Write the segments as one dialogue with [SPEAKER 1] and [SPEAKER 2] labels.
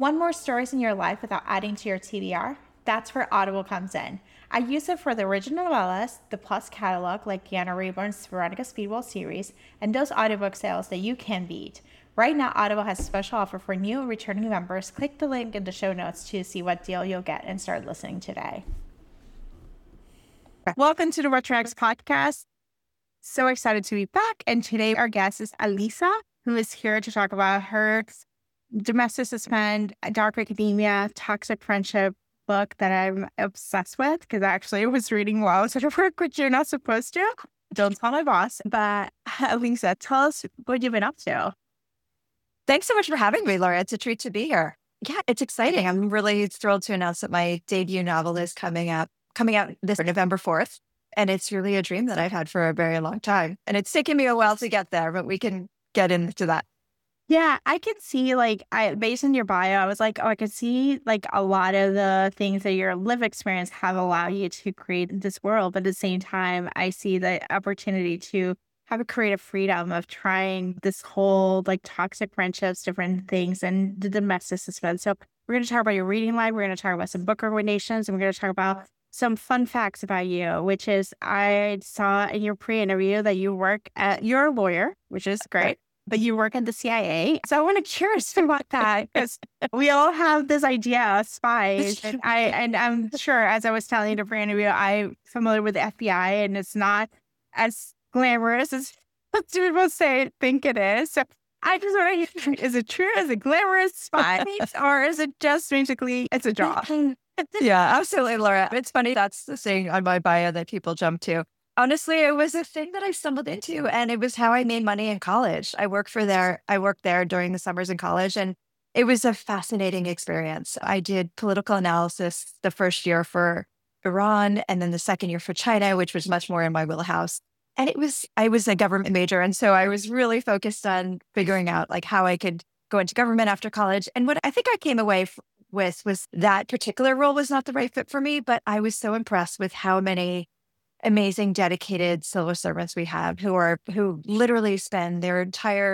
[SPEAKER 1] Want more stories in your life without adding to your TBR? That's where Audible comes in. I use it for the original novellas, the Plus catalog like Keanu Reeves' Veronica Speedwell series, and those audiobook sales that you can beat. Right now, Audible has a special offer for new and returning members. Click the link in the show notes to see what deal you'll get and start listening today. Welcome to the Retrox podcast. So excited to be back. And today our guest is Alisa, who is here to talk about her Domestic Suspend, Dark Academia, Toxic Friendship book that I'm obsessed with because I actually was reading while I was at work, which you're not supposed to. Don't tell my boss. But Alisa, tell us what you've been up to.
[SPEAKER 2] Thanks so much for having me, Laura. It's a treat to be here. Yeah, it's exciting. I'm really thrilled to announce that my debut novel is coming out this November 4th. And it's really a dream that I've had for a very long time. And it's taken me a while to get there, but we can get into that.
[SPEAKER 1] Yeah, I could see, based on your bio, I was like, oh, I could see, a lot of the things that your live experience have allowed you to create this world. But at the same time, I see the opportunity to have a creative freedom of trying this whole, toxic friendships, different things, and the domestic suspense. So we're going to talk about your reading life. We're going to talk about some book recommendations, and we're going to talk about some fun facts about you, which is I saw in your pre-interview that you're a lawyer, which is great. But you work at the CIA. So I want to curious about that because we all have this idea of spies. And I'm sure, as I was telling you the pre-interview, I'm familiar with the FBI and it's not as glamorous as people think it is. So I just want to hear, is it true? Is it glamorous spies? Or is it just basically, it's a job?
[SPEAKER 2] Yeah, absolutely, Laura. It's funny. That's the thing on my bio that people jump to. Honestly, it was a thing that I stumbled into, and it was how I made money in college. I worked there during the summers in college, and it was a fascinating experience. I did political analysis the first year for Iran, and then the second year for China, which was much more in my wheelhouse. And I was a government major, and so I was really focused on figuring out how I could go into government after college. And what I think I came away with was that particular role was not the right fit for me, but I was so impressed with how many amazing, dedicated civil servants we have who literally spend their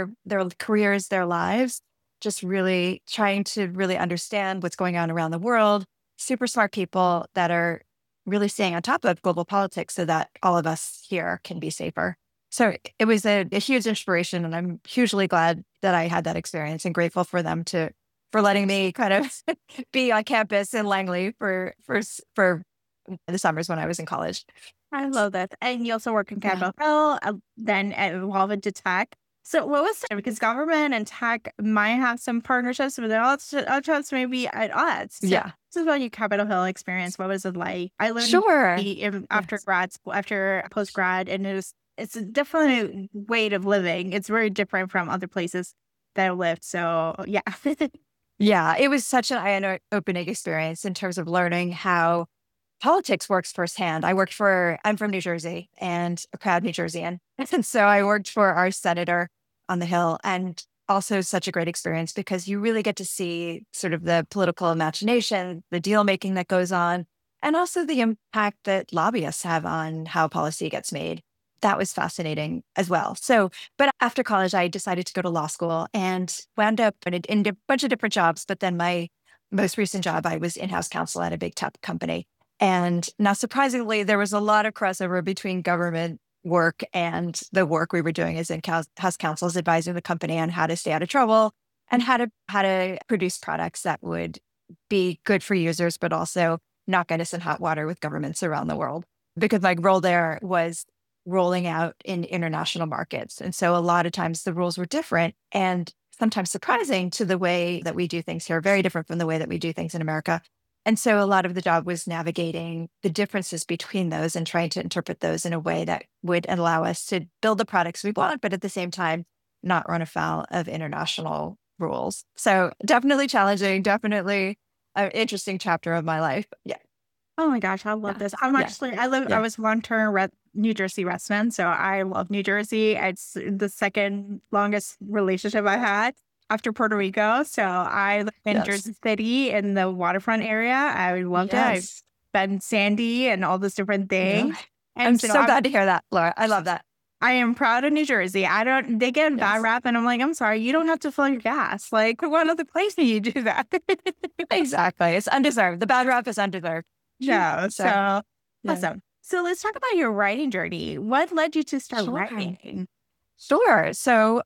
[SPEAKER 2] careers, their lives, just really trying to really understand what's going on around the world. Super smart people that are really staying on top of global politics so that all of us here can be safer. So it was a huge inspiration, and I'm hugely glad that I had that experience and grateful for them for letting me kind of be on campus in Langley for the summers when I was in college.
[SPEAKER 1] I love that. And you also work in Capitol Hill, then evolve into tech. So what was that? Because government and tech might have some partnerships, but other times maybe at odds. So
[SPEAKER 2] Yeah.
[SPEAKER 1] This is about your Capitol Hill experience. What was it like? I lived after grad school, after post-grad, and it's a different way of living. It's very different from other places that I lived. So yeah.
[SPEAKER 2] Yeah, it was such an eye-opening experience in terms of learning how politics works firsthand. I'm from New Jersey and a proud New Jerseyan. And so I worked for our senator on the Hill, and also such a great experience because you really get to see sort of the political imagination, the deal making that goes on, and also the impact that lobbyists have on how policy gets made. That was fascinating as well. So, but after college, I decided to go to law school and wound up in a bunch of different jobs. But then my most recent job, I was in-house counsel at a big tech company. And not surprisingly, there was a lot of crossover between government work and the work we were doing as in-house counsels, advising the company on how to stay out of trouble and how to produce products that would be good for users, but also not get us in hot water with governments around the world. Because my role there was rolling out in international markets. And so a lot of times the rules were different and sometimes surprising to the way that we do things here, very different from the way that we do things in America. And so a lot of the job was navigating the differences between those and trying to interpret those in a way that would allow us to build the products we want, but at the same time, not run afoul of international rules. So definitely challenging, definitely an interesting chapter of my life. Yeah.
[SPEAKER 1] Oh my gosh, I love this. I was long-term New Jersey resident, so I love New Jersey. It's the second longest relationship I had after Puerto Rico. So I live in Jersey City in the waterfront area. I loved it. I've been Sandy and all those different things.
[SPEAKER 2] Yeah. I'm so glad to hear that, Laura. I love that.
[SPEAKER 1] I am proud of New Jersey. They get a bad
[SPEAKER 2] Yes,
[SPEAKER 1] rap and I'm like, I'm sorry, you don't have to fill your gas. Like, what other place do you do that?
[SPEAKER 2] exactly. It's undeserved. The bad rap is undeserved.
[SPEAKER 1] No.
[SPEAKER 2] So,
[SPEAKER 1] So
[SPEAKER 2] yeah.
[SPEAKER 1] awesome. So let's talk about your writing journey. What led you to start
[SPEAKER 2] Sure.
[SPEAKER 1] writing?
[SPEAKER 2] Sure. So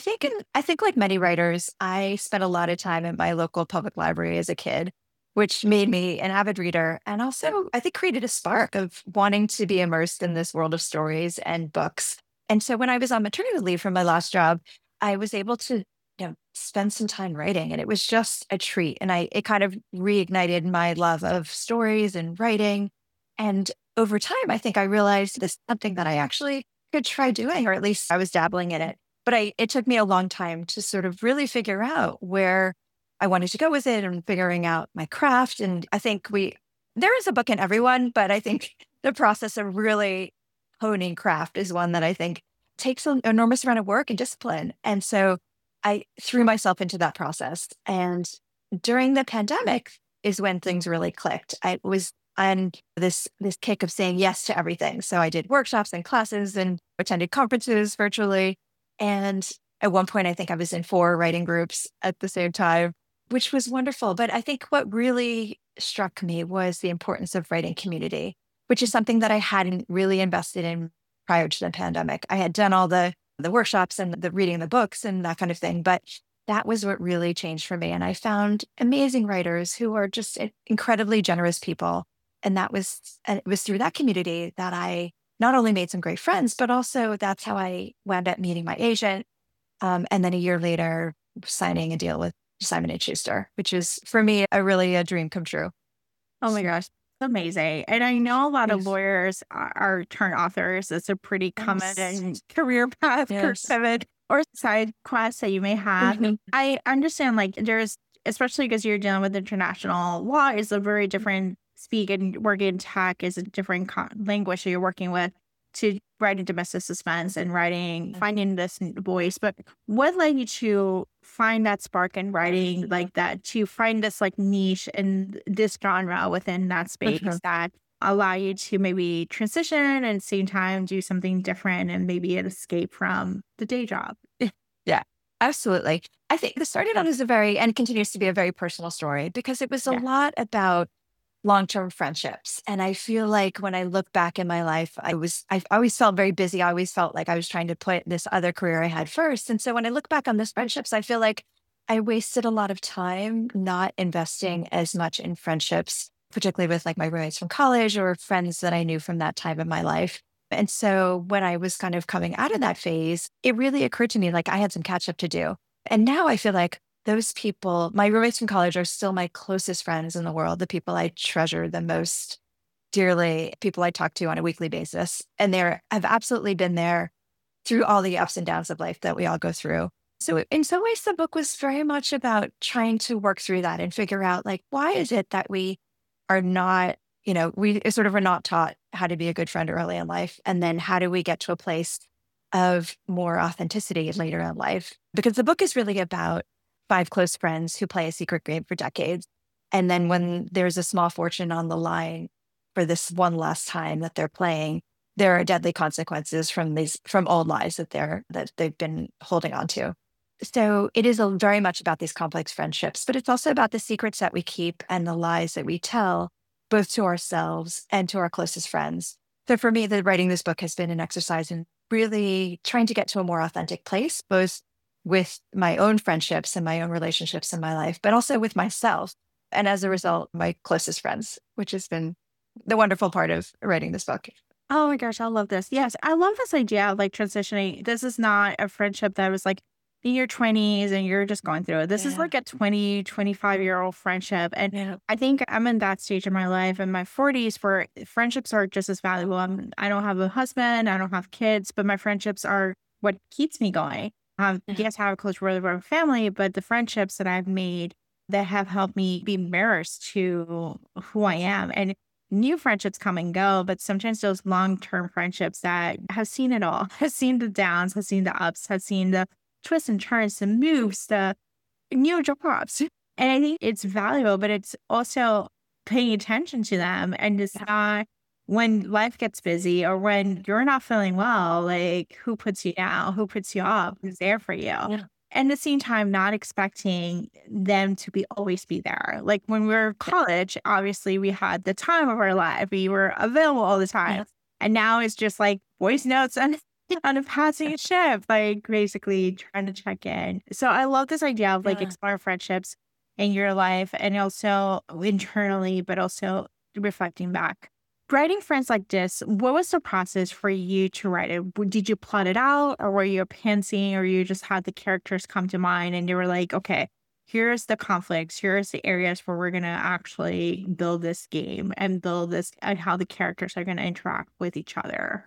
[SPEAKER 2] I think like many writers, I spent a lot of time in my local public library as a kid, which made me an avid reader and also I think created a spark of wanting to be immersed in this world of stories and books. And so when I was on maternity leave from my last job, I was able to, spend some time writing and it was just a treat. And it kind of reignited my love of stories and writing. And over time, I think I realized this is something that I actually could try doing, or at least I was dabbling in it. But it took me a long time to sort of really figure out where I wanted to go with it and figuring out my craft. And I think there is a book in everyone, but I think the process of really honing craft is one that I think takes an enormous amount of work and discipline. And so I threw myself into that process. And during the pandemic is when things really clicked. I was on this kick of saying yes to everything. So I did workshops and classes and attended conferences virtually. And at one point, I think I was in 4 writing groups at the same time, which was wonderful. But I think what really struck me was the importance of writing community, which is something that I hadn't really invested in prior to the pandemic. I had done all the workshops and the reading the books and that kind of thing, but that was what really changed for me. And I found amazing writers who are just incredibly generous people. And it was through that community that I not only made some great friends, but also that's how I wound up meeting my agent. And then a year later, signing a deal with Simon and Schuster, which is for me a dream come true.
[SPEAKER 1] Oh my gosh, amazing. And I know a lot of
[SPEAKER 2] Yes.
[SPEAKER 1] lawyers are turned authors. It's a pretty common
[SPEAKER 2] Yes.
[SPEAKER 1] career path, career
[SPEAKER 2] Yes.
[SPEAKER 1] pivot, or side quest that you may have.
[SPEAKER 2] Mhm.
[SPEAKER 1] I understand, like, especially because you're dealing with international law, is a very different speak, and work in tech is a different language that you're working with to writing domestic suspense and finding this voice. But what led you to find that spark in writing like that, to find this like niche and this genre within that space
[SPEAKER 2] Mhm.
[SPEAKER 1] that allow you to maybe transition and at the same time do something different and maybe an escape from the day job?
[SPEAKER 2] Yeah, absolutely. I think this started out as and continues to be a very personal story because it was a
[SPEAKER 1] Yeah.
[SPEAKER 2] lot about long-term friendships. And I feel like when I look back in my life, I always felt very busy. I always felt like I was trying to put this other career I had first. And so when I look back on those friendships, I feel like I wasted a lot of time not investing as much in friendships, particularly with like my roommates from college or friends that I knew from that time in my life. And so when I was kind of coming out of that phase, it really occurred to me like I had some catch up to do. And now I feel like those people, my roommates from college, are still my closest friends in the world, the people I treasure the most dearly, people I talk to on a weekly basis. And have absolutely been there through all the ups and downs of life that we all go through. So, in some ways, the book was very much about trying to work through that and figure out, like, why is it that we are not, we sort of are not taught how to be a good friend early in life? And then how do we get to a place of more authenticity later in life? Because the book is really about 5 close friends who play a secret game for decades. And then when there's a small fortune on the line for this one last time that they're playing, there are deadly consequences from old lies that they've been holding on to. So it is very much about these complex friendships, but it's also about the secrets that we keep and the lies that we tell, both to ourselves and to our closest friends. So for me, the writing this book has been an exercise in really trying to get to a more authentic place, both with my own friendships and my own relationships in my life, but also with myself. And as a result, my closest friends, which has been the wonderful part of writing this book.
[SPEAKER 1] Oh my gosh, I love this. Yes, I love this idea of like transitioning. This is not a friendship that was like in your 20s and you're just going through it. This is
[SPEAKER 2] Yeah.
[SPEAKER 1] like a 20, 25-year-old friendship. And
[SPEAKER 2] Yeah.
[SPEAKER 1] I think I'm in that stage of my life in my 40s where friendships are just as valuable. I don't have a husband, I don't have kids, but my friendships are what keeps me going.
[SPEAKER 2] Yeah.
[SPEAKER 1] Yes, I have a close relative or family, but the friendships that I've made that have helped me be mirrors to who I am. And new friendships come and go, but sometimes those long-term friendships that have seen it all, have seen the downs, have seen the ups, have seen the twists and turns, the moves, the new jobs. And I think it's valuable, but it's also paying attention to them and just
[SPEAKER 2] Yeah.
[SPEAKER 1] not when life gets busy or when you're not feeling well, like who puts you down? Who puts you up? Who's there for you?
[SPEAKER 2] Yeah.
[SPEAKER 1] And at the same time, not expecting them to be always be there. Like when we were in college, obviously we had the time of our life. We were available all the time.
[SPEAKER 2] Yeah.
[SPEAKER 1] And now it's just like voice notes and on a passing ship, like basically trying to check in. So I love this idea of like
[SPEAKER 2] Yeah.
[SPEAKER 1] exploring friendships in your life and also internally, but also reflecting back. Writing friends like this, what was the process for you to write it? Did you plot it out or were you pantsing or you just had the characters come to mind and you were like, okay, here's the conflicts, here's the areas where we're going to actually build this game and build this and how the characters are going to interact with each other?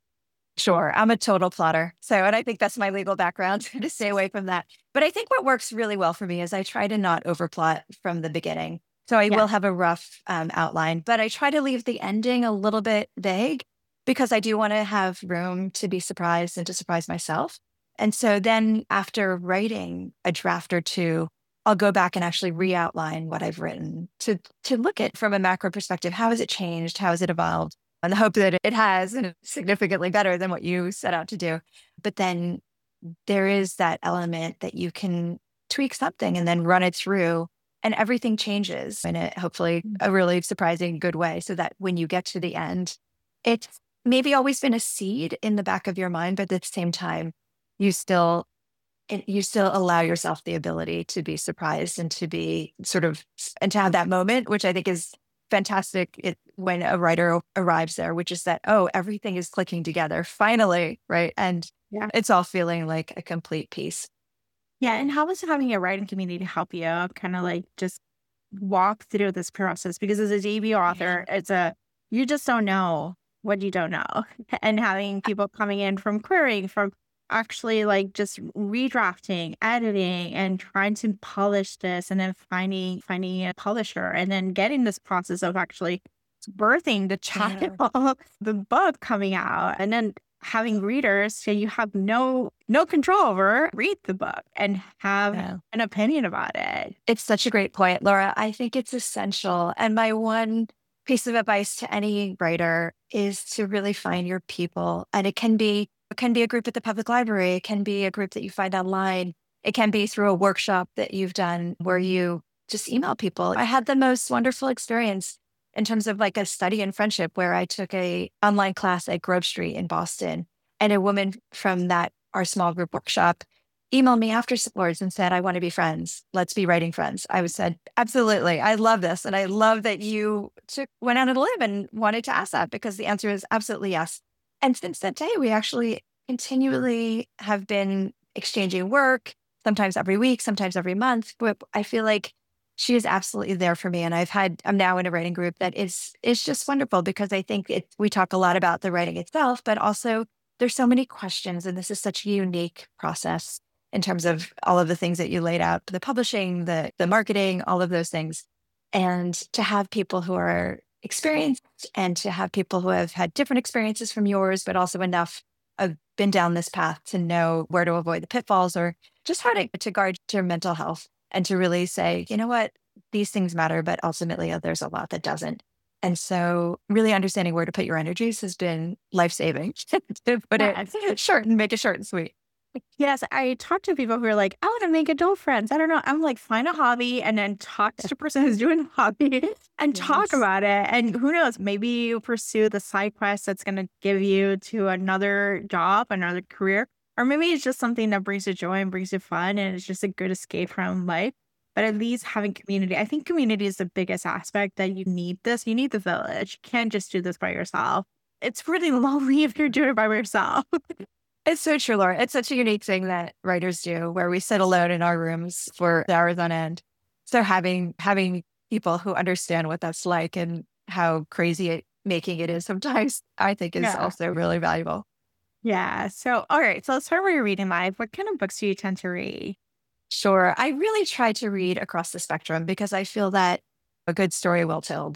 [SPEAKER 2] Sure. I'm a total plotter. So, and I think that's my legal background to stay away from that. But I think what works really well for me is I try to not overplot from the beginning. So I
[SPEAKER 1] Yeah.
[SPEAKER 2] will have a rough outline, but I try to leave the ending a little bit vague because I do want to have room to be surprised and to surprise myself. And so then after writing a draft or two, I'll go back and actually re-outline what I've written to look at from a macro perspective. How has it changed? How has it evolved? And the hope that it has and it's significantly better than what you set out to do. But then there is that element that you can tweak something and then run it through and everything changes in a hopefully a really surprising good way so that when you get to the end, it's maybe always been a seed in the back of your mind, but at the same time, you still you still allow yourself the ability to be surprised and to be sort of and to have that moment, which I think is fantastic when a writer arrives there, which is that, oh, everything is clicking together finally, right? And
[SPEAKER 1] Yeah.
[SPEAKER 2] it's all feeling like a complete piece.
[SPEAKER 1] Yeah. And how was having a writing community help you kind of like just walk through this process? Because as a debut author, you just don't know what you don't know. And having people coming in from querying, from actually like just redrafting, editing, and trying to polish this and then finding a publisher and then getting this process of actually birthing the child, the book coming out, and then having readers so you have no control over, read the book and have
[SPEAKER 2] Yeah.
[SPEAKER 1] an opinion about it.
[SPEAKER 2] It's such a great point, Laura. I think it's essential. And my one piece of advice to any writer is to really find your people. And it can be a group at the public library. It can be a group that you find online. It can be through a workshop that you've done where you just email people. I had the most wonderful experience in terms of like a study in friendship where I took a online class at Grove Street in Boston and a woman from that our small group workshop emailed me afterwards and said, I want to be friends. Let's be writing friends. I was said, absolutely. I love this. And I love that you went out on a limb and wanted to ask that because the answer is absolutely yes. And since that day, we actually continually have been exchanging work, sometimes every week, sometimes every month. But I feel like she is absolutely there for me. And I'm now in a writing group that is just wonderful because I think we talk a lot about the writing itself, but also there's so many questions. And this is such a unique process in terms of all of the things that you laid out, the publishing, the marketing, all of those things. And to have people who are experienced and to have people who have had different experiences from yours, but also enough have been down this path to know where to avoid the pitfalls or just how to guard your mental health and to really say, you know what, these things matter, but ultimately there's a lot that doesn't. And so really understanding where to put your energies has been life-saving to put
[SPEAKER 1] Yeah.
[SPEAKER 2] it short and make it short and sweet.
[SPEAKER 1] Yes, I talk to people who are like, I want to make adult friends. I don't know. I'm like, find a hobby and then talk to the person who's doing the hobby and talk
[SPEAKER 2] Yes.
[SPEAKER 1] about it. And who knows, maybe you pursue the side quest that's going to give you to another job, another career. Or maybe it's just something that brings you joy and brings you fun and it's just a good escape from life. But at least having community, I think community is the biggest aspect that you need this. You need the village. You can't just do this by yourself. It's really lonely if you're doing it by yourself.
[SPEAKER 2] It's so true, Laura. It's such a unique thing that writers do where we sit alone in our rooms for hours on end. So having people who understand what that's like and how crazy making it is sometimes, I think is
[SPEAKER 1] Yeah.
[SPEAKER 2] also really valuable.
[SPEAKER 1] Yeah. So, all right. So let's start with your reading life. What kind of books do you tend to read?
[SPEAKER 2] Sure. I really try to read across the spectrum because I feel that a good story well told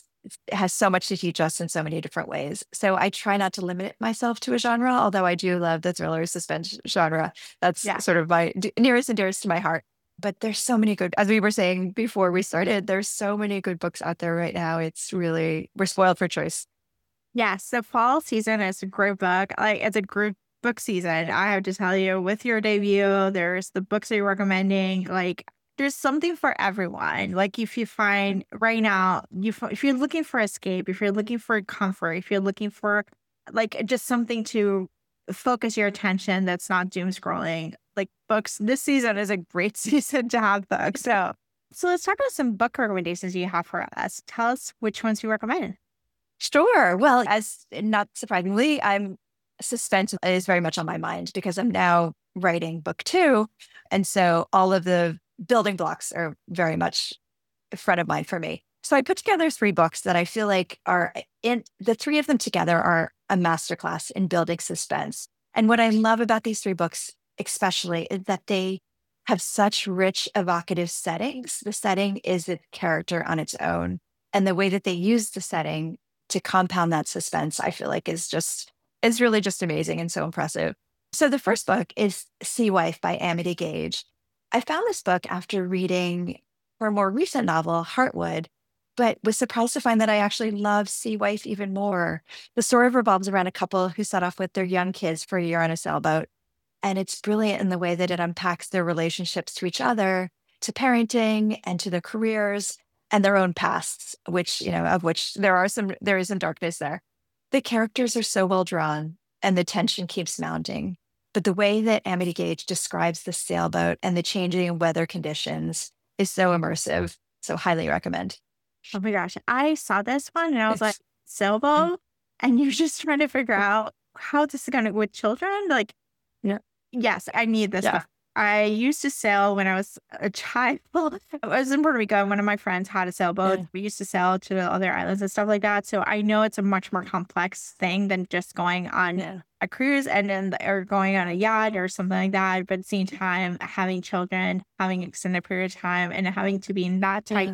[SPEAKER 2] has so much to teach us in so many different ways. So I try not to limit myself to a genre, although I do love the thriller suspense genre. That's
[SPEAKER 1] Yeah.
[SPEAKER 2] sort of my nearest and dearest to my heart. But there's so many good, as we were saying before we started, there's so many good books out there right now. It's really, we're spoiled for choice.
[SPEAKER 1] Yes, the fall season is a great book. Like it's a great book season. I have to tell you, with your debut, there's the books that you're recommending. Like there's something for everyone. Like if you find right now, if you're looking for escape, if you're looking for comfort, if you're looking for like just something to focus your attention that's not doom scrolling, like books. This season is a great season to have books. So let's talk about some book recommendations you have for us. Tell us which ones you recommend.
[SPEAKER 2] Sure. Well, as not surprisingly, I'm suspense is very much on my mind because I'm now writing book two. And so all of the building blocks are very much front of mind for me. So I put together three books that I feel like are in the three of them together are a masterclass in building suspense. And what I love about these three books, especially, is that they have such rich, evocative settings. The setting is a character on its own. And the way that they use the setting to compound that suspense, I feel like is really just amazing and so impressive. So the first book is Sea Wife by Amity Gage. I found this book after reading her more recent novel, Heartwood, but was surprised to find that I actually love Sea Wife even more. The story revolves around a couple who set off with their young kids for a year on a sailboat. And it's brilliant in the way that it unpacks their relationships to each other, to parenting, and to their careers and their own pasts, which, of which there is some darkness there. The characters are so well drawn and the tension keeps mounting. But the way that Amity Gage describes the sailboat and the changing weather conditions is so immersive. So highly recommend.
[SPEAKER 1] Oh my gosh. I saw this one and I was like, sailboat? And you're just trying to figure out how this is going to, with children? Like,
[SPEAKER 2] Yeah.
[SPEAKER 1] yes, I need this
[SPEAKER 2] Yeah.
[SPEAKER 1] book. I used to sail when I was a child. I was in Puerto Rico and one of my friends had a sailboat.
[SPEAKER 2] Yeah.
[SPEAKER 1] We used to sail to other islands and stuff like that. So I know it's a much more complex thing than just going on
[SPEAKER 2] Yeah.
[SPEAKER 1] a cruise or going on a yacht or something like that. But at the same time, having children, having extended period of time, and having to be in that tight
[SPEAKER 2] Yeah.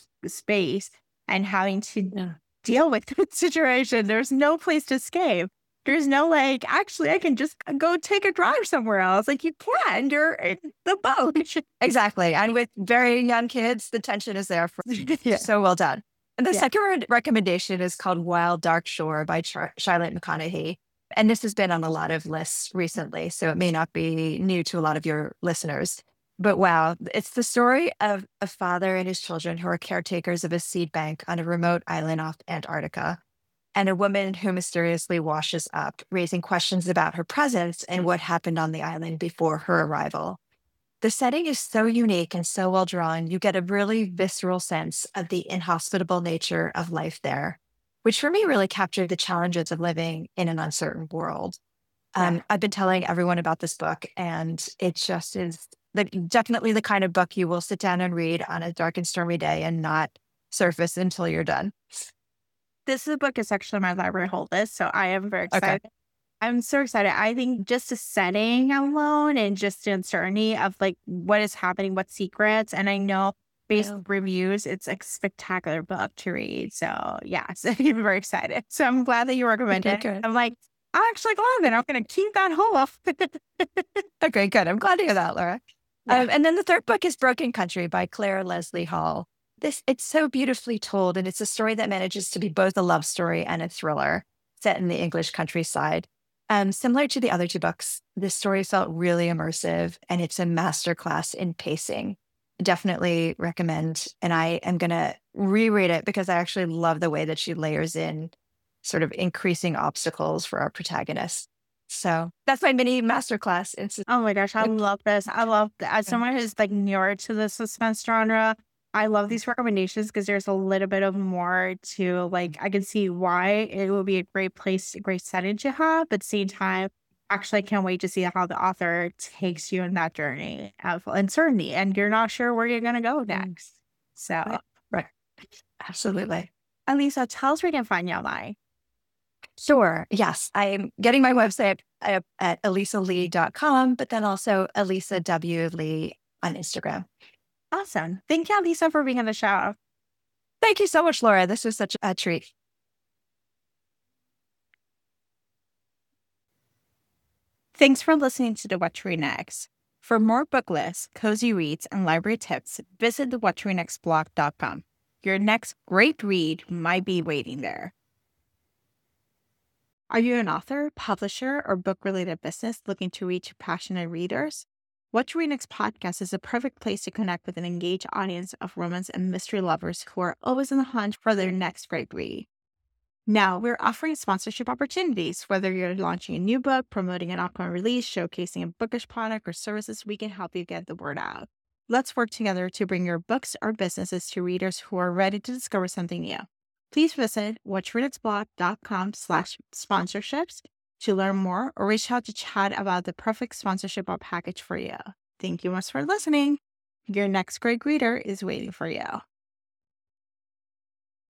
[SPEAKER 1] space and having to
[SPEAKER 2] Yeah.
[SPEAKER 1] deal with the situation. There's no place to escape. There's no like, actually, I can just go take a drive somewhere else. Like you can, you're in the boat.
[SPEAKER 2] Exactly. And with very young kids, the tension is there for
[SPEAKER 1] Yeah.
[SPEAKER 2] so well done. And the
[SPEAKER 1] Yeah.
[SPEAKER 2] second recommendation is called Wild Dark Shore by Charlotte McConaughey. And this has been on a lot of lists recently, so it may not be new to a lot of your listeners. But wow, it's the story of a father and his children who are caretakers of a seed bank on a remote island off Antarctica, and a woman who mysteriously washes up, raising questions about her presence and what happened on the island before her arrival. The setting is so unique and so well drawn, you get a really visceral sense of the inhospitable nature of life there, which for me really captured the challenges of living in an uncertain world.
[SPEAKER 1] Yeah.
[SPEAKER 2] I've been telling everyone about this book, and it just is definitely the kind of book you will sit down and read on a dark and stormy day and not surface until you're done.
[SPEAKER 1] This is a book is actually on my library hold list. So I am very
[SPEAKER 2] Okay.
[SPEAKER 1] excited. I'm so excited. I think just the setting alone and just the uncertainty of like what is happening, what secrets. And I know based
[SPEAKER 2] Yeah.
[SPEAKER 1] on reviews, it's a spectacular book to read. So yes, I'm very excited. So I'm glad that you recommended
[SPEAKER 2] Okay,
[SPEAKER 1] it.
[SPEAKER 2] good.
[SPEAKER 1] I'm like, I'm actually glad that I'm going to keep that off.
[SPEAKER 2] Okay, good. I'm glad to hear that, Laura.
[SPEAKER 1] Yeah.
[SPEAKER 2] And then the third book is Broken Country by Claire Leslie Hall. It's so beautifully told, and it's a story that manages to be both a love story and a thriller set in the English countryside. Similar to the other two books, this story felt really immersive, and it's a masterclass in pacing. Definitely recommend. And I am going to reread it because I actually love the way that she layers in sort of increasing obstacles for our protagonist. So that's my mini masterclass.
[SPEAKER 1] Oh my gosh, I love this. I love as someone who's like newer to the suspense genre, I love these recommendations because there's a little bit of more to like I can see why it would be a great place, a great setting to have, but at the same time, actually I can't wait to see how the author takes you in that journey of uncertainty and you're not sure where you're gonna go next. So
[SPEAKER 2] Right. Absolutely.
[SPEAKER 1] Alisa, tell us where you can find you online.
[SPEAKER 2] Sure. Yes. I'm getting my website at elisalee.com, but then also Elisa W. Lee on Instagram.
[SPEAKER 1] Awesome. Thank you, Alisa, for being on the show.
[SPEAKER 2] Thank you so much, Laura. This was such a treat.
[SPEAKER 1] Thanks for listening to the What to Read Next. For more book lists, cozy reads, and library tips, visit the whattoreadnextblog.com. Your next great read might be waiting there. Are you an author, publisher, or book related business looking to reach passionate readers? What to Read Next podcast is a perfect place to connect with an engaged audience of romance and mystery lovers who are always on the hunt for their next great read. Now, we're offering sponsorship opportunities. Whether you're launching a new book, promoting an upcoming release, showcasing a bookish product or services, we can help you get the word out. Let's work together to bring your books or businesses to readers who are ready to discover something new. Please visit whatchreadnextblog.com/sponsorships to learn more or reach out to chat about the perfect sponsorship package for you. Thank you much for listening. Your next great reader is waiting for you.